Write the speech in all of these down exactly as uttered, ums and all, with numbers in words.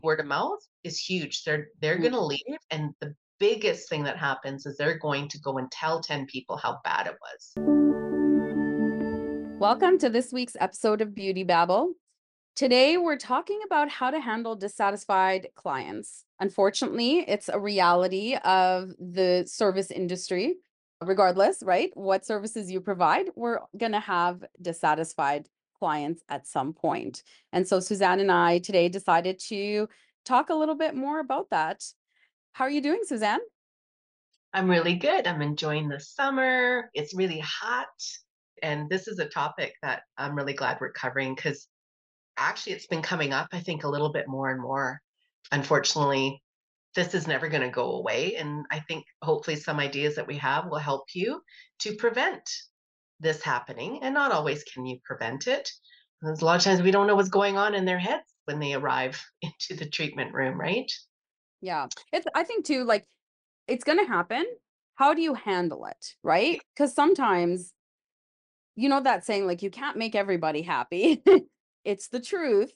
Word of mouth is huge. They're they're Mm. going to leave, and the biggest thing that happens is they're going to go and tell ten people how bad it was. Welcome to this week's episode of Beauty Babble. Today, we're talking about how to handle dissatisfied clients. Unfortunately, it's a reality of the service industry. Regardless, right? What services you provide, we're going to have dissatisfied clients at some point. And so, Suzanne and I today decided to talk a little bit more about that. How are you doing, Suzanne? I'm really good. I'm enjoying the summer. It's really hot. And this is a topic that I'm really glad we're covering because actually it's been coming up, I think, a little bit more and more. Unfortunately, this is never going to go away. And I think hopefully some ideas that we have will help you to prevent this happening. And not always can you prevent it. Because a lot of times we don't know what's going on in their heads when they arrive into the treatment room, right? Yeah. It's I think too, like it's going to happen. How do you handle it, right? Because sometimes, you know, that saying, like, you can't make everybody happy. It's the truth.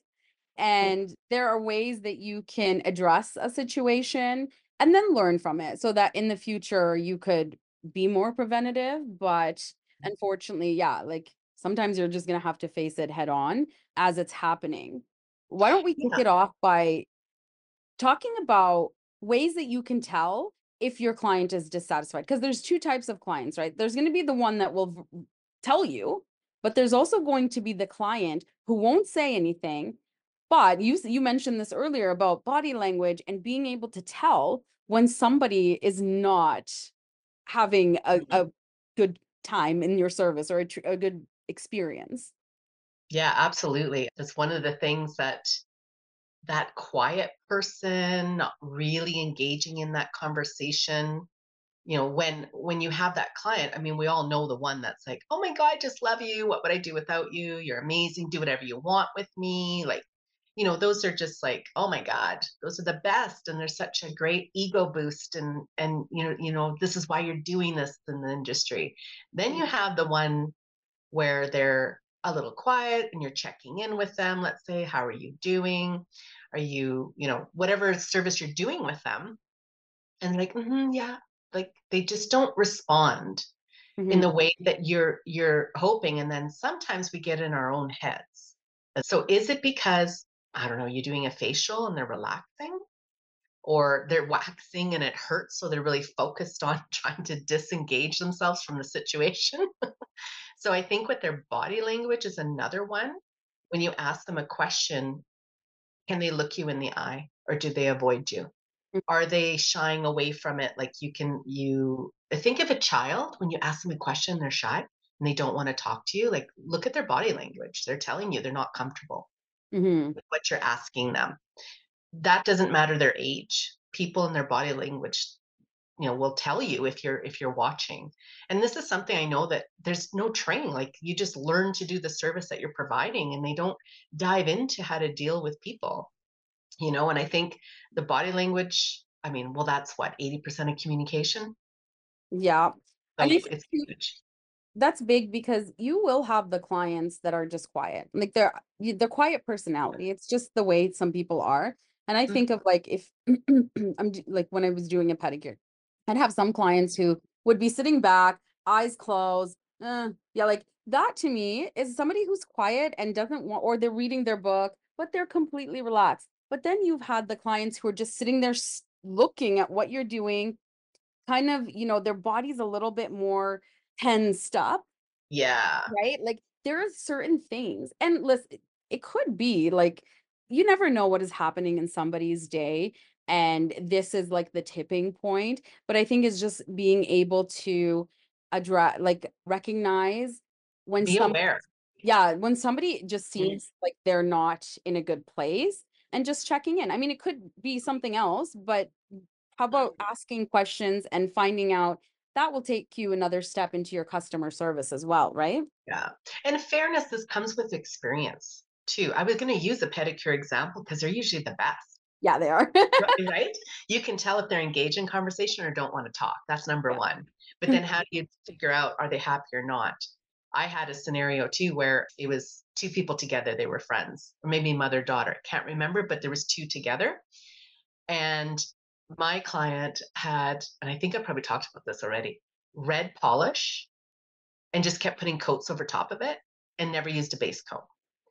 And there are ways that you can address a situation and then learn from it so that in the future you could be more preventative. But unfortunately, yeah, like sometimes you're just going to have to face it head on as it's happening. Why don't we kick Yeah. it off by talking about ways that you can tell if your client is dissatisfied? Because there's two types of clients, right? There's going to be the one that will v- tell you, but there's also going to be the client who won't say anything. But you s- you mentioned this earlier about body language and being able to tell when somebody is not having a, Mhm. a good time in your service or a, tr- a good experience. Yeah, absolutely. It's one of the things that that quiet person not really engaging in that conversation, you know, when when you have that client, I mean, we all know the one that's like, oh my god, I just love you, what would I do without you, you're amazing, do whatever you want with me, like, you know, those are just like, oh my god, those are the best, and there's such a great ego boost, and and you know, you know this is why you're doing this in the industry. Then you have the one where they're a little quiet and you're checking in with them. Let's say, how are you doing? Are you, you know, whatever service you're doing with them? And like, mm-hmm, yeah, like they just don't respond in Mhm. the way that you're you're hoping. And then sometimes we get in our own heads. So is it because, I don't know, you're doing a facial and they're relaxing? Or they're waxing and it hurts, so they're really focused on trying to disengage themselves from the situation. So I think with their body language is another one. When you ask them a question, can they look you in the eye or do they avoid you? Are they shying away from it? Like you can, you think of a child when you ask them a question, they're shy and they don't want to talk to you. Like look at their body language. They're telling you they're not comfortable Mhm. with what you're asking them. That doesn't matter their age. People in their body language, you know, will tell you if you're if you're watching. And this is something I know that there's no training, like you just learn to do the service that you're providing, and they don't dive into how to deal with people, you know. And I think the body language, I mean, well, that's what, eighty percent of communication. Yeah. So And I think it's too, huge. that's big because you will have the clients that are just quiet. Like they're you- they're quiet personality. It's just the way some people are. And I think Mhm. of like if I'm d- like when I was doing a pedicure, I'd have some clients who would be sitting back, eyes closed. Uh, yeah, like that to me is somebody who's quiet and doesn't want, or they're reading their book, but they're completely relaxed. But then you've had the clients who are just sitting there s- looking at what you're doing, kind of, you know, their body's a little bit more tensed up, Yeah. right? Like there are certain things, and listen, it it could be like you never know what is happening in somebody's day, and this is like the tipping point. But I think it's just being able to address, like recognize when Be some, aware. yeah, when somebody just Mhm. seems like they're not in a good place and just checking in. I mean, it could be something else, but how about asking questions and finding out that will take you another step into your customer service as well, right? Yeah. And fairness, this comes with experience too. I was going to use a pedicure example because they're usually the best. Yeah, they are. Ri right? You can tell if they're engaged in conversation or don't wanna talk. That's number one. But Yeah. then how do you figure out, are they happy or not? I had a scenario too where it was two people together, they were friends, or maybe mother daughter, can't remember, but there was two together. And my client had, and I think I probably talked about this already, red polish and just kept putting coats over top of it and never used a base coat.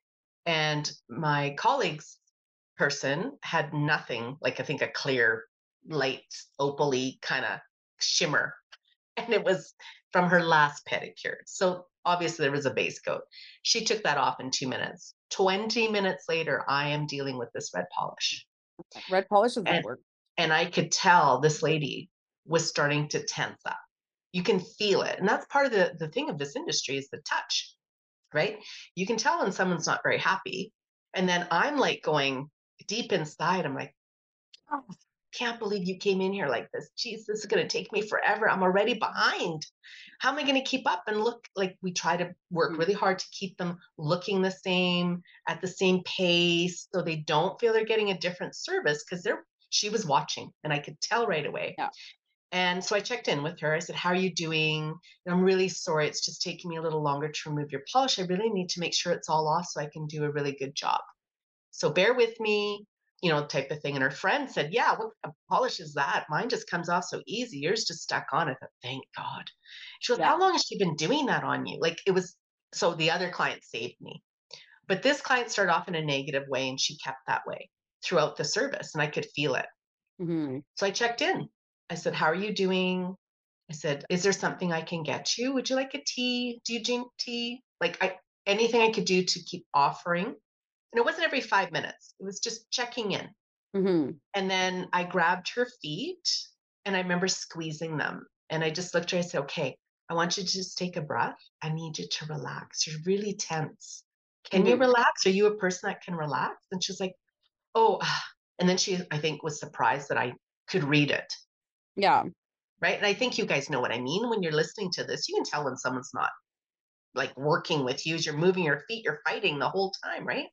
And my colleague's person had nothing, like I think a clear, light, opally kind of shimmer. And it was from her last pedicure. So obviously there was a base coat. She took that off in two minutes. twenty minutes later, I am dealing with this red polish. Red polish is the And worst. and I could tell this lady was starting to tense up. You can feel it. And that's part of the, the thing of this industry is the touch, right? You can tell when someone's not very happy. And then I'm like going deep inside, I'm like, oh, can't believe you came in here like this. Geez, this is going to take me forever. I'm already behind. How am I going to keep up and look like we try to work Mm. really hard to keep them looking the same at the same pace so they don't feel they're getting a different service because they're she was watching and I could tell right away. Yeah. And so I checked in with her. I said, how are you doing? And I'm really sorry. It's just taking me a little longer to remove your polish. I really need to make sure it's all off so I can do a really good job. So bear with me, you know, type of thing. And her friend said, yeah, what kind of polish is that? Mine just comes off so easy. Yours just stuck on. I thought, thank God. She goes, Yeah. how long has she been doing that on you? Like it was, so the other client saved me. But this client started off in a negative way and she kept that way throughout the service and I could feel it. Hmm. So I checked in. I said, how are you doing? I said, is there something I can get you? Would you like a tea? Do you drink tea? Like I, anything I could do to keep offering. And it wasn't every five minutes. It was just checking in. Hmm. And then I grabbed her feet and I remember squeezing them. And I just looked at her. I said, okay, I want you to just take a breath. I need you to relax. You're really tense. Can you Hmm. relax? Are you a person that can relax? And she's like, oh, and then she, I think, was surprised that I could read it. Yeah. Right. And I think you guys know what I mean. When you're listening to this, you can tell when someone's not like working with you, as you're moving your feet, you're fighting the whole time. Right.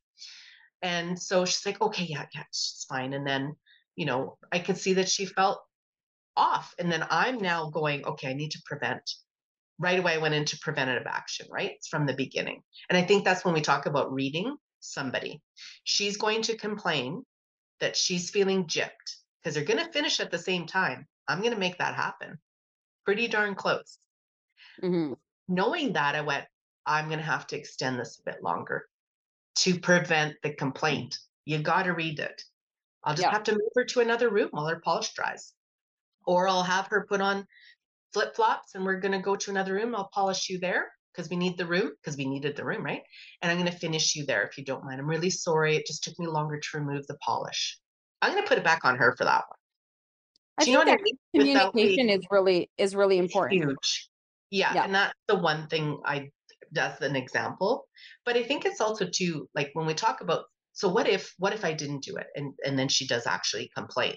And so she's like, okay, yeah, yeah, it's fine. And then, you know, I could see that she felt off. And then I'm now going, okay, I need to prevent. Right away, I went into preventative action, right? It's from the beginning. And I think that's when we talk about reading somebody. She's going to complain that she's feeling gypped because they're going to finish at the same time. I'm going to make that happen. Pretty darn close. Hmm. Knowing that, I went, I'm going to have to extend this a bit longer to prevent the complaint. You got to read it. I'll just Yeah. have to move her to another room while her polish dries. Or I'll have her put on flip flops and we're going to go to another room. I'll polish you there because we need the room, because we needed the room, right? And I'm going to finish you there if you don't mind. I'm really sorry. It just took me longer to remove the polish. I'm going to put it back on her for that one. I Do you know think what I that mean? Without communication being is really is really important. huge. Yeah. Yeah. And that's the one thing I, that's an example. But I think it's also too, like when we talk about, so what if, what if I didn't do it? And, and then she does actually complain.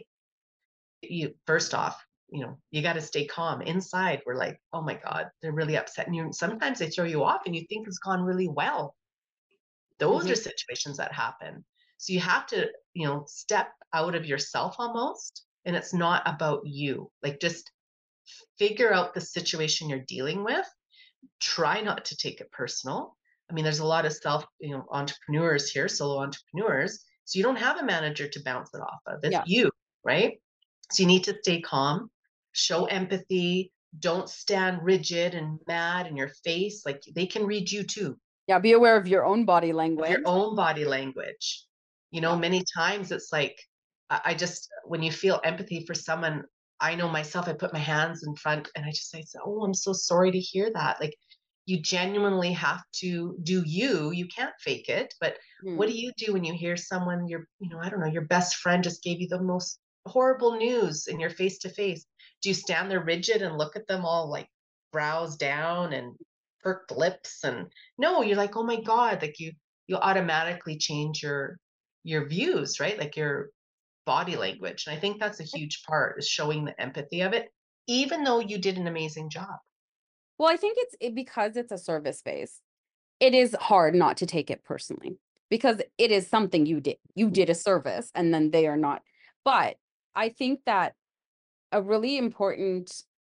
You first off, you know, you got to stay calm. Inside, we're like, oh my God, they're really upset. And you sometimes they throw you off and you think it's gone really well. Those Hmm. are situations that happen. So you have to, you know, step out of yourself almost. And it's not about you. Like just figure out the situation you're dealing with. Try not to take it personal. I mean, there's a lot of self, you know, entrepreneurs here, solo entrepreneurs. So you don't have a manager to bounce it off of. It's Yeah. you, right? So you need to stay calm, show empathy, don't stand rigid and mad in your face. Like they can read you too, Yeah. Be aware of your own body of your language. own body language. You know, Yeah. many times it's like, I I just, when you feel empathy for someone, I know myself, I put my hands in front and I just say, oh, I'm so sorry to hear that. Like you genuinely have to do you. You can't fake it. But what Mm. do you do when you hear someone, your, you know, I don't know, your best friend just gave you the most horrible news and you're face to face? Do you stand there rigid and look at them all like brows down and perked lips? And no, you're like, oh my God, like you, you automatically change your, your views, right? Like your body language. And I think that's a huge part is showing the empathy of it, even though you did an amazing job. Well, I think it's it, because it's a service base. It is hard not to take it personally because it is something you did. You did a service and then they are not. But I think that a really important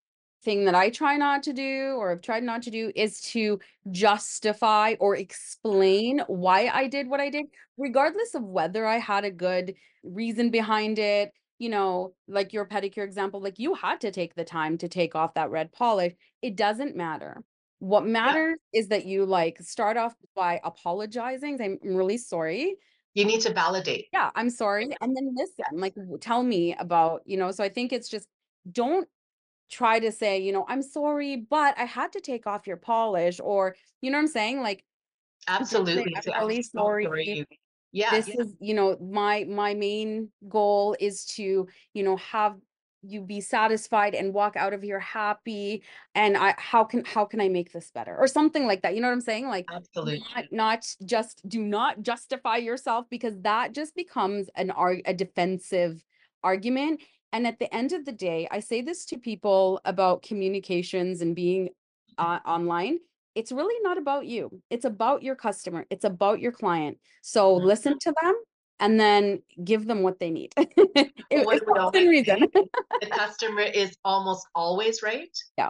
thing that I try not to do, or I've tried not to do, is to justify or explain why I did what I did, regardless of whether I had a good reason behind it. You know, like your pedicure example, like you had to take the time to take off that red polish. It doesn't matter. What Yeah. matters is that you like start off by apologizing. I'm really sorry. You need to validate. Yeah, I'm sorry. And then listen, like w- tell me about, you know, so I think it's just don't try to say, you know, I'm sorry, but I had to take off your polish, or, you know what I'm saying? Like, just say, Absolutely. I'm So I'm really so sorry sorry. you yeah, This is, you know, my my main goal is to, you know, have you be satisfied and walk out of here happy. And I how can how can I make this better? Or something like that. You know what I'm saying? Like not, absolutely. not just do not justify yourself, because that just becomes an arg a defensive argument. And at the end of the day, I say this to people about communications and being uh, online. It's really not about you. It's about your customer. It's about your client. So Mhm. listen to them and then give them what they need. It, Well, what it's do we within always reason. say? The customer is almost always right, Yeah.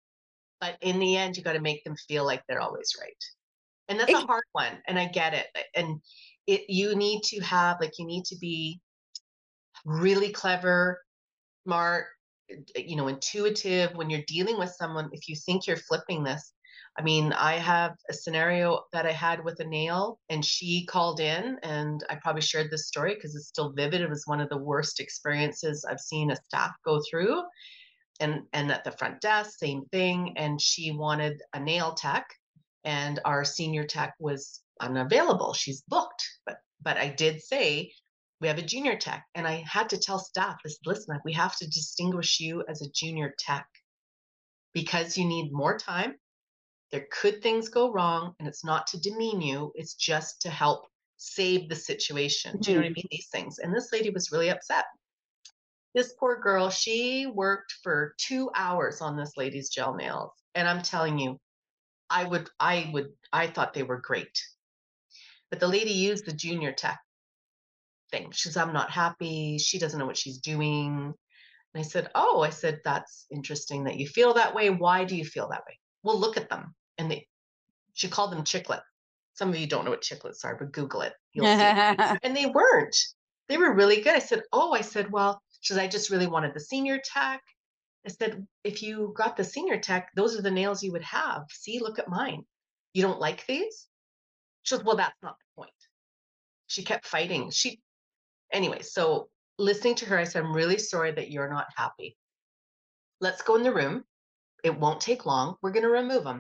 but in the end, you got to make them feel like they're always right. And that's a Ex- hard one. And I get it. And it you need to have like you need to be really clever, smart, you know, intuitive when you're dealing with someone. If you think you're flipping this, I mean, I have a scenario that I had with a nail, and she called in, and I probably shared this story because it's still vivid. It was one of the worst experiences I've seen a staff go through. And and at the front desk, same thing. And she wanted a nail tech, and our senior tech was unavailable. She's booked, but but I did say we have a junior tech, and I had to tell staff this. Listen, we have to distinguish you as a junior tech because you need more time. There could things go wrong, and it's not to demean you. It's just to help save the situation. Do you know what I Mhm. mean? These things. And this lady was really upset. This poor girl, she worked for two hours on this lady's gel nails. And I'm telling you, I would, I would, I thought they were great. But the lady used the junior tech thing. She says, I'm not happy. She doesn't know what she's doing. And I said, oh, I said, that's interesting that you feel that way. Why do you feel that way? Well, look at them. And they, she called them chiclet. Some of you don't know what chiclets are, but Google it. You'll see. And they weren't. They were really good. I said, oh, I said, well, she says, I just really wanted the senior tech. I said, if you got the senior tech, those are the nails you would have. See, look at mine. You don't like these? She goes, well, that's not the point. She kept fighting. She, anyway, so listening to her, I said, I'm really sorry that you're not happy. Let's go in the room. It won't take long. We're going to remove them.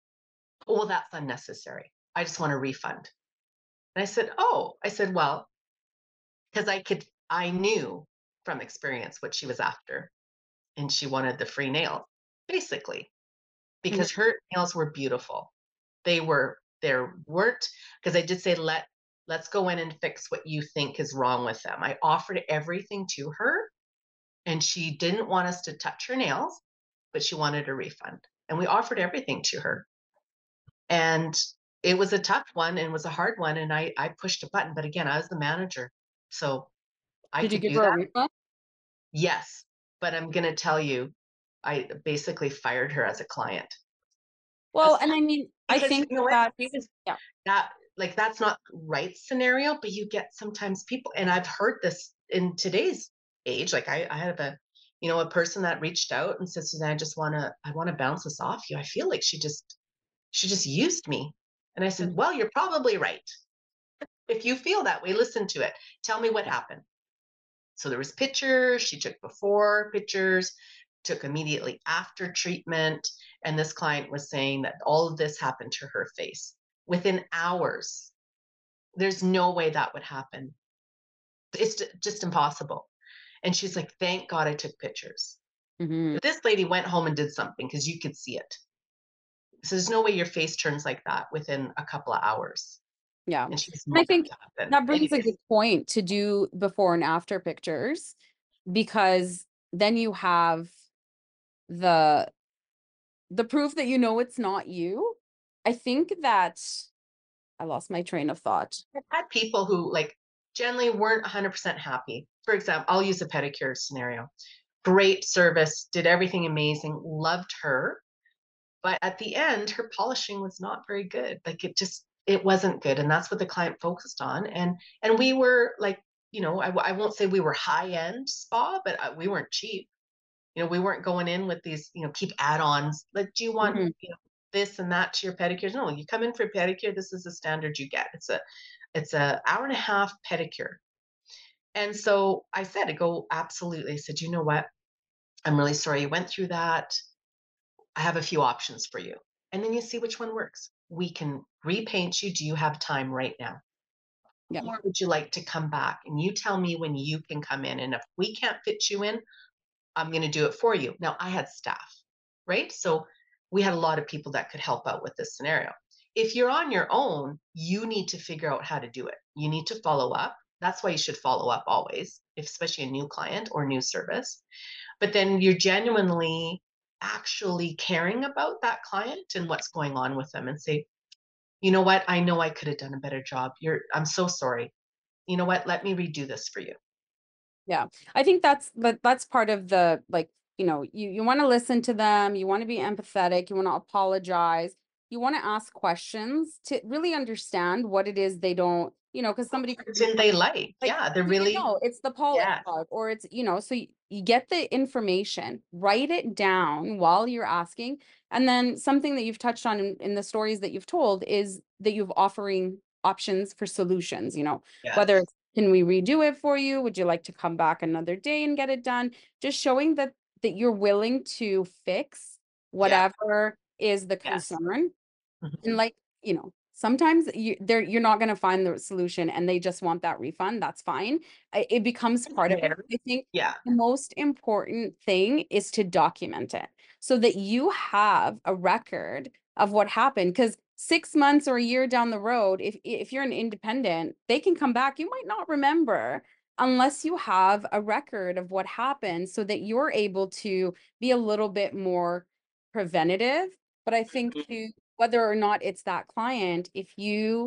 Oh, well, that's unnecessary. I just want a refund. And I said, oh, I said, well, because I could, I knew from experience what she was after. And she wanted the free nails, basically, Mhm. because her nails were beautiful. They were there weren't because I did say let let's go in and fix what you think is wrong with them. I offered everything to her, and she didn't want us to touch her nails, but she wanted a refund. And we offered everything to her. And it was a tough one and was a hard one. And I I pushed a button, but again, I was the manager. So I Did you could give do her a that. refund? Yes. But I'm gonna tell you, I basically fired her as a client. Well, Yes. and I mean, I Because think you know what? She that's, was yeah. that like that's not right scenario, but you get sometimes people, and I've heard this in today's age. Like I, I have a, you know, a person that reached out and said, Suzanne, I just wanna I wanna bounce this off you. I feel like she just she just used me. And I said, Mhm. well, you're probably right. If you feel that way, listen to it. Tell me what happened. So there was pictures, she took before pictures, took immediately after treatment, and this client was saying that all of this happened to her face within hours. There's no way that would happen. It's just impossible. And she's like, thank God I took pictures. Mhm. But this lady went home and did something because you could see it. So there's no way your face turns like that within a couple of hours. Yeah. And she's And I not think that happen. that brings a Anyways, good point to do before and after pictures, because then you have the the proof that you know it's not you. I think that I lost my train of thought. I've had people who like generally weren't one hundred percent happy. For example, I'll use a pedicure scenario. great service, did everything amazing, loved her. But at the end, her polishing was not very good. Like it just, it wasn't good. And that's what the client focused on. And, and we were like, you know, I, I won't say we were high end spa, but uh, we weren't cheap. You know, we weren't going in with these, you know, keep add-ons. Like, do you want, Mhm. you know, this and that to your pedicures? No, you come in for a pedicure. This is the standard you get. It's a, it's a hour and a half pedicure. And so I said, I go, absolutely. I said, you know what? I'm really sorry you went through that. I have a few options for you. And then you see which one works. We can repaint you. Do you have time right now? Yeah. Or would you like to come back? And you tell me when you can come in. And if we can't fit you in, I'm going to do it for you. Now, I had staff, right? So we had a lot of people that could help out with this scenario. If you're on your own, you need to figure out how to do it. You need to follow up. That's why you should follow up always, especially a new client or new service. But then you're genuinely actually caring about that client and what's going on with them and say, you know what? I know I could have done a better job. You're, I'm so sorry. You know what? Let me redo this for you. Yeah. I think that's but that's part of the like, you know, you you want to listen to them, you want to be empathetic, you want to apologize, you want to ask questions to really understand what it is they don't, you know, because somebody could be Didn't they like? like, Yeah, they're "Do you really, know, it's the polish yeah, bug," or it's, you know, so you, you get the information, write it down while you're asking. And then something that you've touched on in, in the stories that you've told is that you've offering options for solutions, you know, whether yes, it's can we redo it for you? Would you like to come back another day and get it done? Just showing that that you're willing to fix yeah, whatever is the yes. concern. And Mhm. like, you know, sometimes you they're you're not going to find the solution and they just want that refund. That's fine. I- It becomes part of it. Fair. I think Yeah, the most important thing is to document it so that you have a record of what happened. Because six months or a year down the road, if if you're an independent, they can come back. You might not remember unless you have a record of what happened so that you're able to be a little bit more preventative. But I think mhm. too, whether or not it's that client, if you,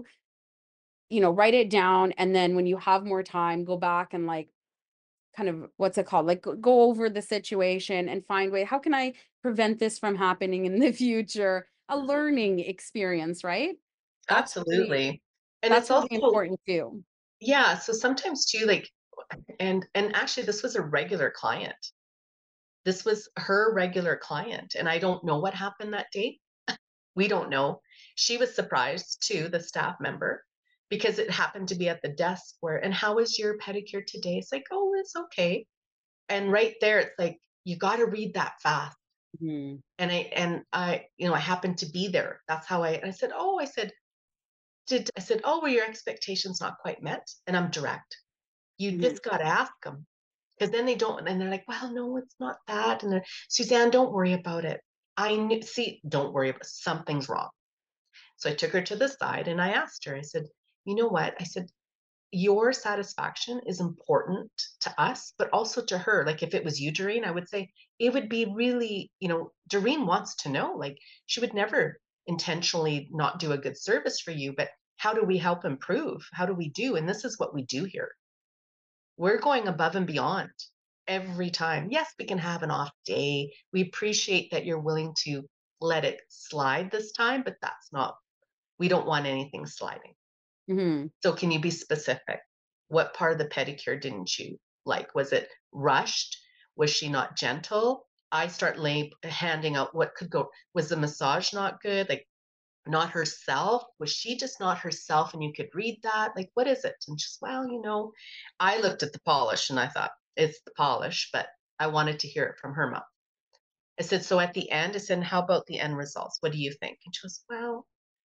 you know, write it down and then when you have more time, go back and like kind of what's it called? Like go, go over the situation and find way, how can I prevent this from happening in the future? A learning experience, right? That's really Absolutely. And it's that's really also, important too. yeah, so sometimes too, like, and and actually this was a regular client. This was her regular client, and I don't know what happened that day. We don't know. She was surprised too, the staff member, because it happened to be at the desk where, and how was your pedicure today? It's like, oh, it's okay. And right there, it's like, you got to read that fast. Mhm. And I, and I, you know, I happened to be there. That's how I, and I said, oh, I said, did, I said, oh, were your expectations not quite met? And I'm direct. You Mhm. just got to ask them because then they don't, and they're like, well, no, it's not that. And they're, Suzanne, don't worry about it. I knew, see, don't worry about something's wrong. So I took her to the side and I asked her, I said, you know what? I said, your satisfaction is important to us, but also to her. Like if it was you, Doreen, I would say it would be really, you know, Doreen wants to know, like she would never intentionally not do a good service for you, but how do we help improve? How do we do? And this is what we do here. We're going above and beyond every time. Yes, we can have an off day. We appreciate that you're willing to let it slide this time, but that's not, we don't want anything sliding. Mhm. So can you be specific? What part of the pedicure didn't you like? Was it rushed? Was she not gentle? I start lay, handing out what could go. Was the massage not good? Like not herself? Was she just not herself? And you could read that? Like, what is it? And just, well, you know, I looked at the polish and I thought, it's the polish, but I wanted to hear it from her mouth. I said, so at the end, I said, how about the end results? What do you think? And she goes, well,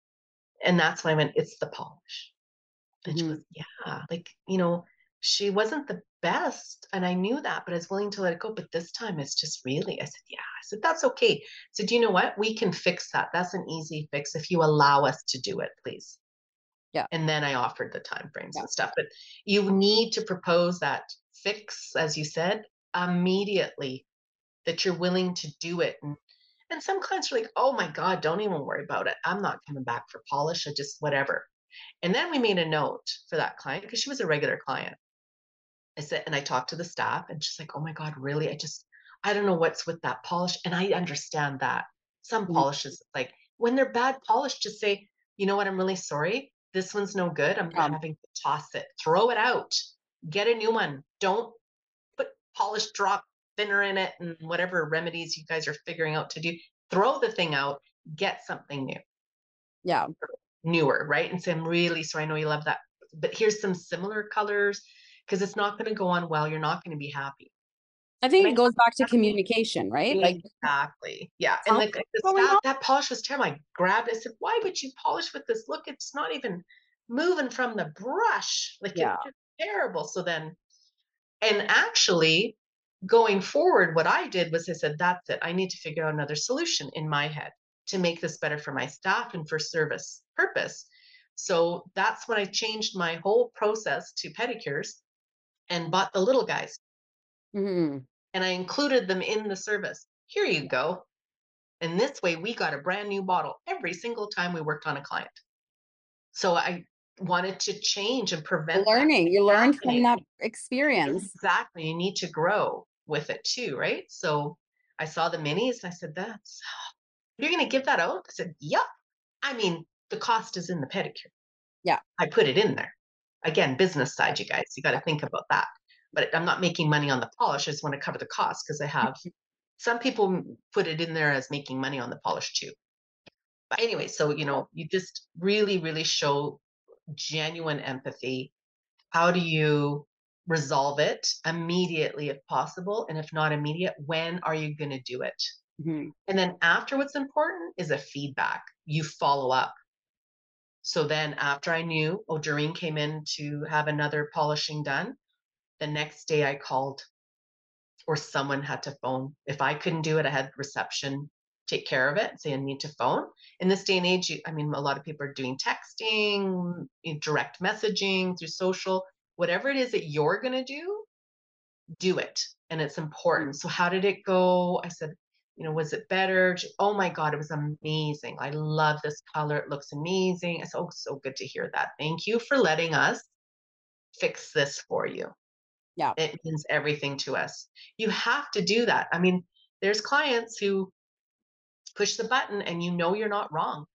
and that's when I went, it's the polish. And she goes, Mhm. yeah, like, you know, she wasn't the best. And I knew that, but I was willing to let it go. But this time it's just really, I said, yeah. I said, that's okay. I said, you know what? We can fix that. That's an easy fix if you allow us to do it, please. Yeah. And then I offered the time frames Yeah. and stuff. But you need to propose that fix, as you said, immediately, that you're willing to do it. And and some clients are like, oh my God, don't even worry about it. I'm not coming back for polish. I just whatever. And then we made a note for that client because she was a regular client. I said, and I talked to the staff, and she's like, "Oh my God, really? I just I don't know what's with that polish. And I understand that. Some Mhm. polishes, like when they're bad polish, just say, you know what, I'm really sorry. This one's no good. I'm Um, having to toss it. Throw it out. Get a new one. Don't put polish drop thinner in it and whatever remedies you guys are figuring out to do. Throw the thing out. Get something new, yeah. newer, right? And say, I'm really sorry. I know you love that, but here's some similar colors because it's not going to go on well. You're not going to be happy. I And think I it goes back to communication, right? Like exactly. Yeah. And the, something's the going staff, on. that polish was terrible. I grabbed it. I said, why would you polish with this? Look, it's not even moving from the brush. Like it's Yeah. just terrible. So then, and actually going forward, what I did was I said, that's it. I need to figure out another solution in my head to make this better for my staff and for service purpose. So that's when I changed my whole process to pedicures and bought the little guys Hmm. and I included them in the service. Here you go. And this way we got a brand new bottle every single time we worked on a client. So I wanted to change and prevent that Learning. You learned from happening. that experience. Exactly. You need to grow with it too, right? So I saw the minis and I said, that's, you're going to give that out? I said, yep. I mean, the cost is in the pedicure. Yeah. I put it in there. Again, business side, you guys, you got to Yeah. think about that. But I'm not making money on the polish. I just want to cover the cost because I have some people put it in there as making money on the polish too. But anyway, so you know, you just really, really show genuine empathy. How do you resolve it immediately if possible? And if not immediate, when are you going to do it? Mhm. And then after, what's important is a feedback. You follow up. So then after I knew, oh, Doreen came in to have another polishing done, the next day I called or someone had to phone. If I couldn't do it, I had reception take care of it, say I need to phone. In this day and age, you, I mean, a lot of people are doing texting, direct messaging through social, whatever it is that you're going to do, do it. And it's important. So how did it go? I said, you know, was it better? Oh my God, it was amazing. I love this color. It looks amazing. I said, oh, so good to hear that. Thank you for letting us fix this for you. Yeah. It means everything to us. You have to do that. I mean, there's clients who push the button and you know you're not wrong.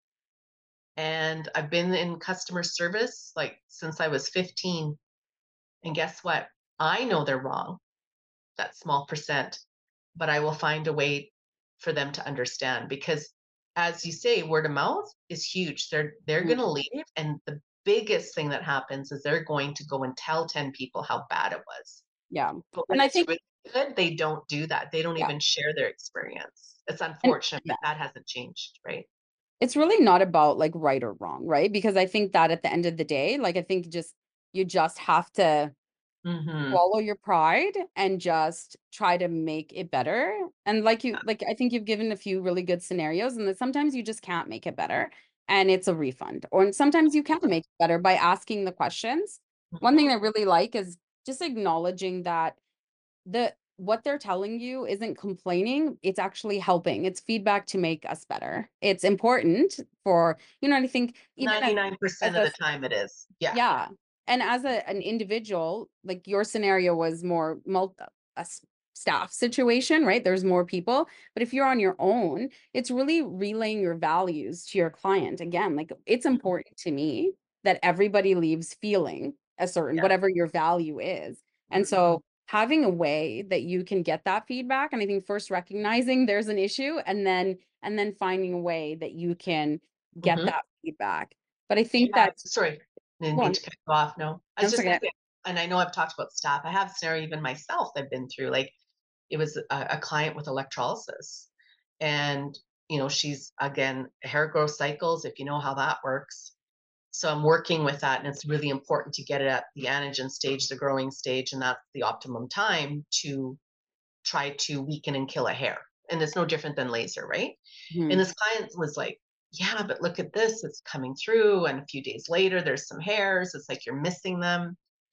And I've been in customer service like since I was fifteen. And guess what? I know they're wrong, that small percent, but I will find a way for them to understand because as you say, word of mouth is huge. They're they're Mhm. going to leave and the biggest thing that happens is they're going to go and tell ten people how bad it was. Yeah. But when And I it's think, really good, they don't do that. They don't yeah. even share their experience. It's And unfortunate, yeah. but that hasn't changed, right? It's really not about like right or wrong, right? Because I think that at the end of the day, like I think just you just have to Mhm. swallow your pride and just try to make it better. And like you, like I think you've given a few really good scenarios, and that sometimes you just can't make it better, and it's a refund. Or sometimes you can make it better by asking the questions. One thing I really like is just acknowledging that the what they're telling you isn't complaining, it's actually helping. It's feedback to make us better. It's important for, you know, I think even as as ninety-nine percent of a the time it is. Yeah. yeah. And as a an individual, like your scenario was more multi a s- staff situation, right? There's more people. But if you're on your own, it's really relaying your values to your client. Again, like it's important to me that everybody leaves feeling a certain Yeah. whatever your value is. And Mhm. so having a way that you can get that feedback, and I think first recognizing there's an issue and then and then finding a way that you can get Mhm. that feedback. But I Do you think have, that sorry, didn't mean one, to cut you off. No, I was that's just going okay. to say, and I know I've talked about staff. I have scenario even myself I've been through. Like it was a, a client with electrolysis, and you know she's again hair growth cycles. If you know how that works, so I'm working with that, and it's really important to get it at the anagen stage, the growing stage, and that's the optimum time to try to weaken and kill a hair. And it's no different than laser, right? And Mhm. this client was like, yeah, but look at this, it's coming through. And a few days later, there's some hairs. It's like you're missing them.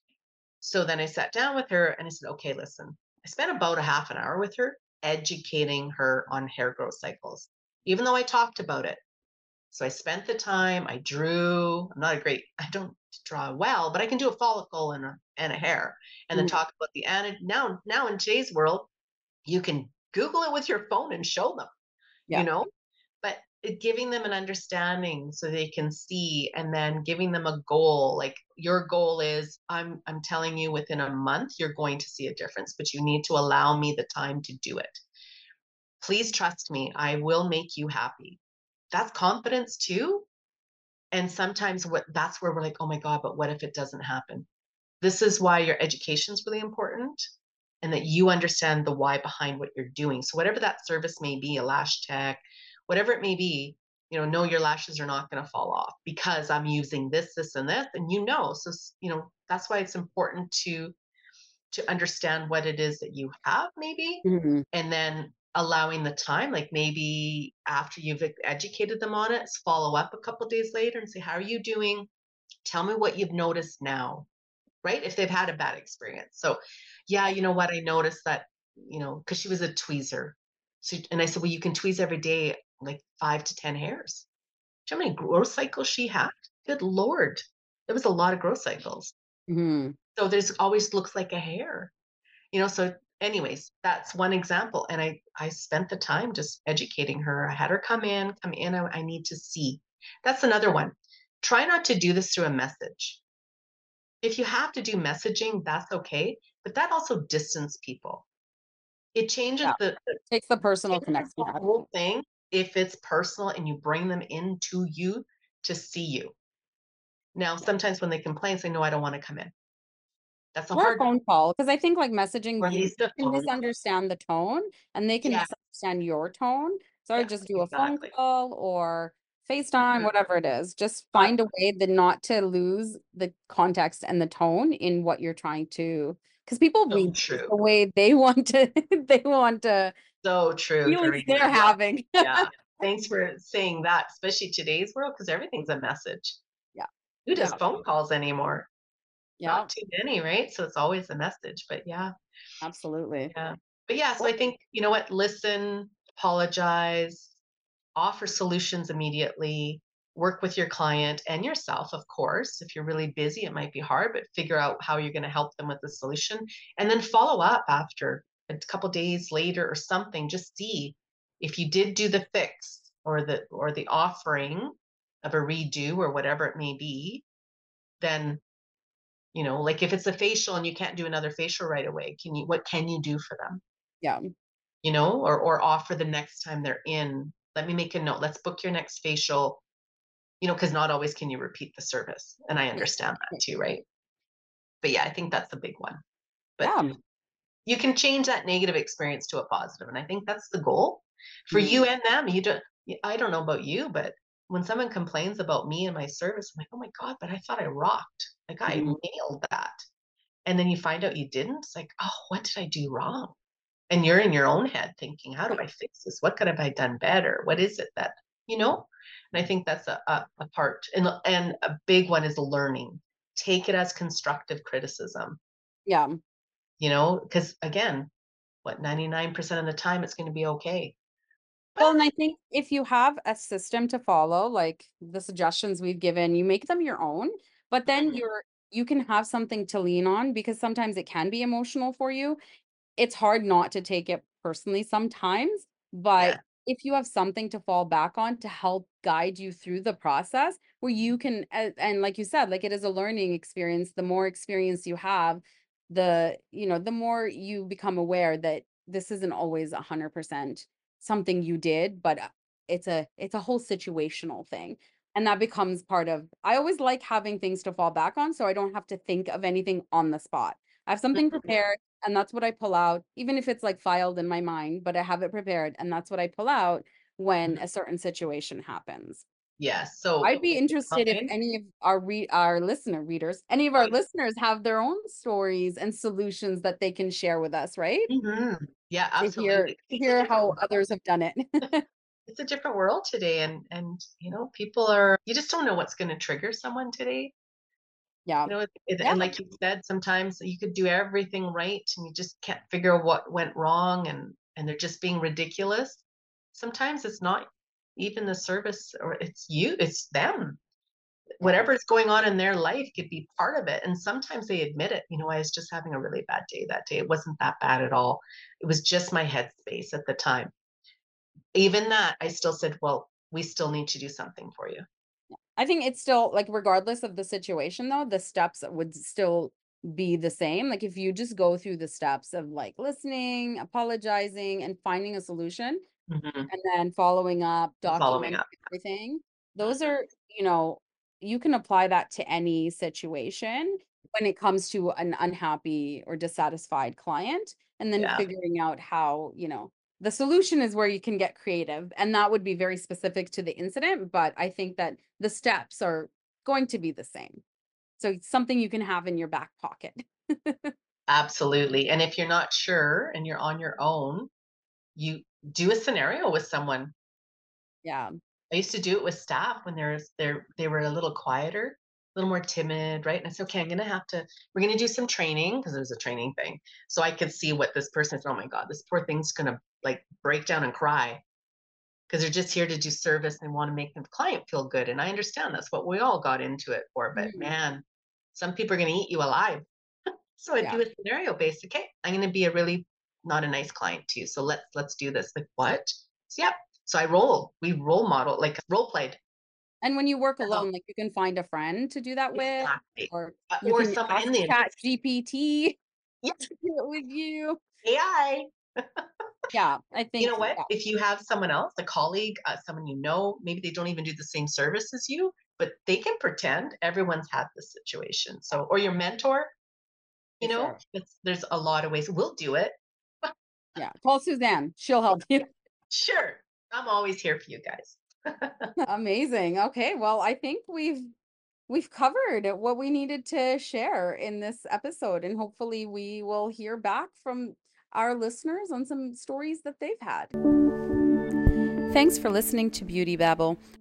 So then I sat down with her and I said, okay, listen, I spent about a half an hour with her educating her on hair growth cycles, even though I talked about it. So I spent the time, I drew. I'm not a great, I don't draw well, but I can do a follicle and a, and a hair and then Mhm. talk about the anid. Now, now in today's world, you can Google it with your phone and show them, you Yeah. know? But it- giving them an understanding so they can see, and then giving them a goal. Like, your goal is, I'm I'm telling you, within a month you're going to see a difference, but you need to allow me the time to do it. Please trust me, I will make you happy. That's confidence too. And sometimes what that's where we're like, oh my God, but what if it doesn't happen? This is why your education is really important, and that you understand the why behind what you're doing. So whatever that service may be, a lash tech, whatever it may be, you know, know your lashes are not going to fall off because I'm using this, this, and this, and you know, so you know that's why it's important to to understand what it is that you have, maybe, Mhm. and then allowing the time, like maybe after you've educated them on it, follow up a couple days later and say, how are you doing? Tell me what you've noticed now, right? If they've had a bad experience. So, yeah, you know what? I noticed that, you know, because she was a tweezer. So, and I said, well, you can tweeze every day, like five to ten hairs. Do you know how many growth cycles she had? Good Lord. There was a lot of growth cycles. Mhm. So there's always looks like a hair, you know. So, anyways, that's one example. And I, I spent the time just educating her. I had her come in, come in. I, I need to see. That's another one. Try not to do this through a message. If you have to do messaging, that's okay, but that also distance people. It changes Yeah. the, the Takes the personal changes connection the out of whole it. thing if it's personal and you bring them into you to see you. Now, sometimes when they complain, say, no, I don't want to come in. That's a Or a hard, phone call, because I think, like, messaging, or at you least a can phone. misunderstand the tone, and they can Yeah, misunderstand your tone. So I yeah, would just do a phone exactly. call or FaceTime, Mhm. whatever it is. Just Uh, find a way that not to lose the context and the tone in what you're trying to, because people So read things true. the way they want to they want to So true, feelings Doreen. they're having. Yeah. Thanks for saying that, especially today's world, because everything's a message. Yeah. Who does Yeah. phone calls anymore? Yeah. Not too many, right? So it's always a message. But yeah, Absolutely. yeah. But yeah, so Well, I think, you know what, listen, apologize, offer solutions immediately, work with your client and yourself, of course. If you're really busy, it might be hard, but figure out how you're going to help them with the solution, and then follow up after a couple days later or something. Just see if you did do the fix or the or the offering of a redo or whatever it may be. Then, you know, like if it's a facial and you can't do another facial right away, can you, what can you do for them? yeah. You know, or or offer the next time they're in, let me make a note. Let's book your next facial, you know, because not always can you repeat the service. And I Yeah. understand that too, right? But yeah, I think that's a big one. But Yeah. you can change that negative experience to a positive, and I think that's the goal for Mhm. you and them. You don't, I don't know about you, but when someone complains about me and my service, I'm like, oh my God, but I thought I rocked. Like, I Mhm. nailed that. And then you find out you didn't. It's like, oh, what did I do wrong? And you're in your own head thinking, how do I fix this? What could have I done better? What is it that, you know? And I think that's a, a, a part. And, and a big one is learning. Take it as constructive criticism, Yeah. you know, because again, what, ninety-nine percent of the time it's going to be okay. But Well, and I think if you have a system to follow, like the suggestions we've given, you make them your own, but then mhm, you're you can have something to lean on because sometimes it can be emotional for you. It's hard not to take it personally sometimes, yeah, but if you have something to fall back on to help guide you through the process where you can and, and like you said, like it is a learning experience. The more experience you have, the you know, the more you become aware that this isn't always a hundred percent something you did, but uh, it's a it's a whole situational thing. And that becomes part of I always like having things to fall back on so I don't have to think of anything on the spot. I have something mhm, prepared and that's what I pull out, even if it's like filed in my mind, but I have it prepared and that's what I pull out when mhm. a certain situation happens. Yeah. So I'd be interested if mine, any of our re our listener readers, any of oh, our listeners have their own stories and solutions that they can share with us, right? mhm, yeah, To hear absolutely. to It's a hear different how world. others have done it. It's a different world today, and and you know, people are, you just don't know what's going to trigger someone today. Yeah. You know, it, it, Yeah. and like you said, sometimes you could do everything right and you just can't figure out what went wrong, and and they're just being ridiculous. Sometimes it's not even the service, or it's you, it's them. Yeah. whatever's going on in their life could be part of it. And sometimes they admit it. You know, I was just having a really bad day that day. It wasn't that bad at all. It was just my headspace at the time. Even that, I still said, well, we still need to do something for you. I think it's still like regardless of the situation though, the steps would still be the same. Like if you just go through the steps of like listening, apologizing, and finding a solution, Mm-hmm. and then following up, Following documenting up. everything, those Mm-hmm. are, you know, you can apply that to any situation when it comes to an unhappy or dissatisfied client, and then Yeah, figuring out how, you know, the solution is where you can get creative. And that would be very specific to the incident, but I think that the steps are going to be the same. So it's something you can have in your back pocket. absolutely. And if you're not sure and you're on your own, you do a scenario with someone. Yeah. I used to do it with staff when there's they're they were a little quieter, a little more timid, right? And I said, okay, I'm gonna have to, we're gonna do some training because it was a training thing. So I could see what this person is, oh my God, this poor thing's gonna like break down and cry because they're just here to do service and want to make the client feel good. And I understand that's what we all got into it for. But Mhm. man, some people are gonna eat you alive. So I Yeah. do a scenario based. Okay, I'm gonna be a really not a nice client to you. So let's let's do this. Like what? So yeah. So I roll. We role model, like role played. And when you work Oh, alone, like you can find a friend to do that with, exactly. or Uh, you or can someone ask in the Chat G P T yeah, to do it with you. A I. Yeah, I You think, know what? yeah, If you have someone else, a colleague, uh, someone you know, maybe they don't even do the same service as you, but they can pretend everyone's had this situation. So, or your mentor, for you know, sure. it's, there's a lot of ways. We'll do it. Yeah, call Suzanne. She'll help you. Sure. I'm always here for you guys. Amazing. Okay, well, I think we've we've covered what we needed to share in this episode, and hopefully we will hear back from our listeners on some stories that they've had. Thanks for listening to Beauty Babble.